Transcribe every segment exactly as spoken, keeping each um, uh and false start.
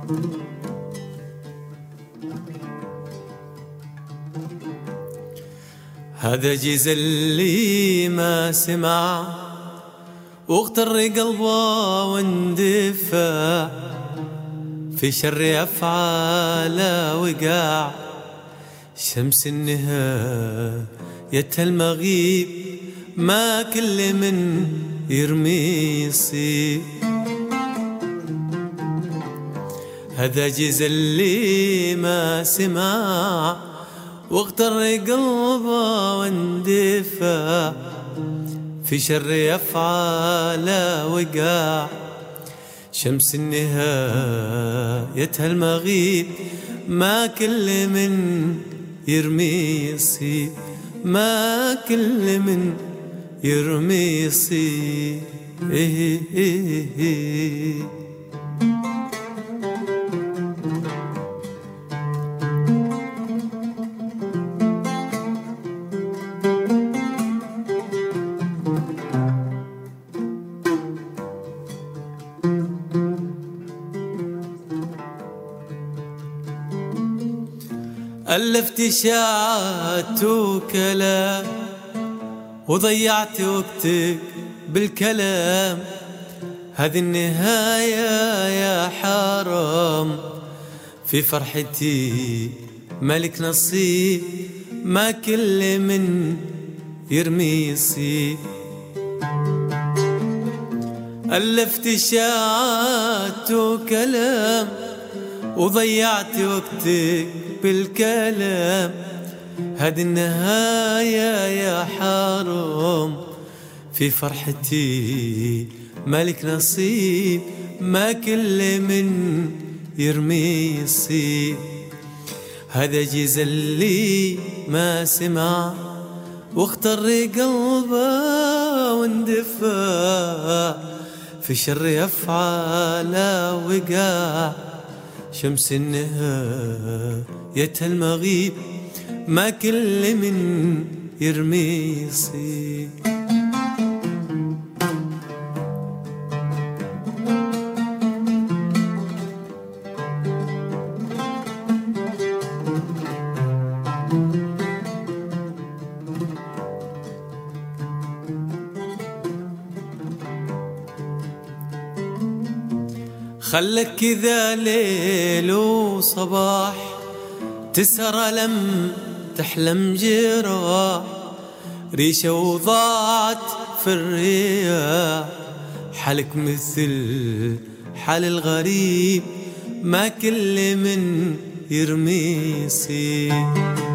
هذا جيز اللي ما سمع واغتر قلبه واندفع في شر أفعاله وقع شمس النهاية المغيب ما كل من يرمي يصيب. هذا جيز اللي ما سمع واغتر قلبه واندفع في شر أفعاله وقع شمس النهاية المغيب ما كل من يرمي يصيب ما كل من يرمي يصيب. إيه إيه إيه ألفت إشاعات وكلام وضيعت وقتك بالكلام هذه النهاية يا حرام في فرحتي ملك نصيب ما كل من يرمي يصيب. ألفت إشاعات وكلام وضيعت وقتك بالكلام هذه النهاية يا حرام في فرحتي ملك نصيب ما كل من يرمي يصيب. هذا جيز اللي ما سمع واختر قلبه واندفع في شر أفعاله وقع شمس النهاية المغيب ما كل من يرمي يصيب. خلك كذا ليل وصباح تسهر لم تحلم جراح ريشة وضاعت في الرياح حالك مثل حال الغريب ما كل من يرمي يصيب.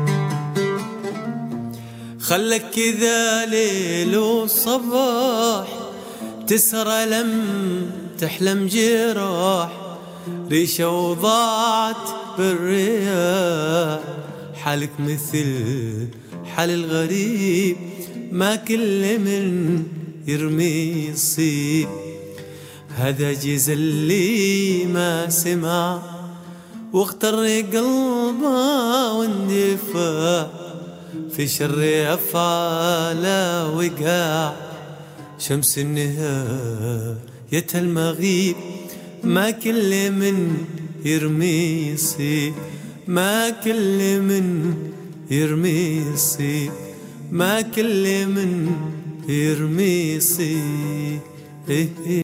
خلك كذا ليل وصباح تسهر لم تحلم جراح ريشة وضاعت بالرياح حالك مثل حال الغريب ما كل من يرمي يصيب. هذا جيز اللي ما سمع واختر قلبه واندفع في شر أفعاله وقع شمس النهاية المغيب ما كل من يرمي يصيب ما كل من يرمي يصيب ما كل من يرمي يصيب.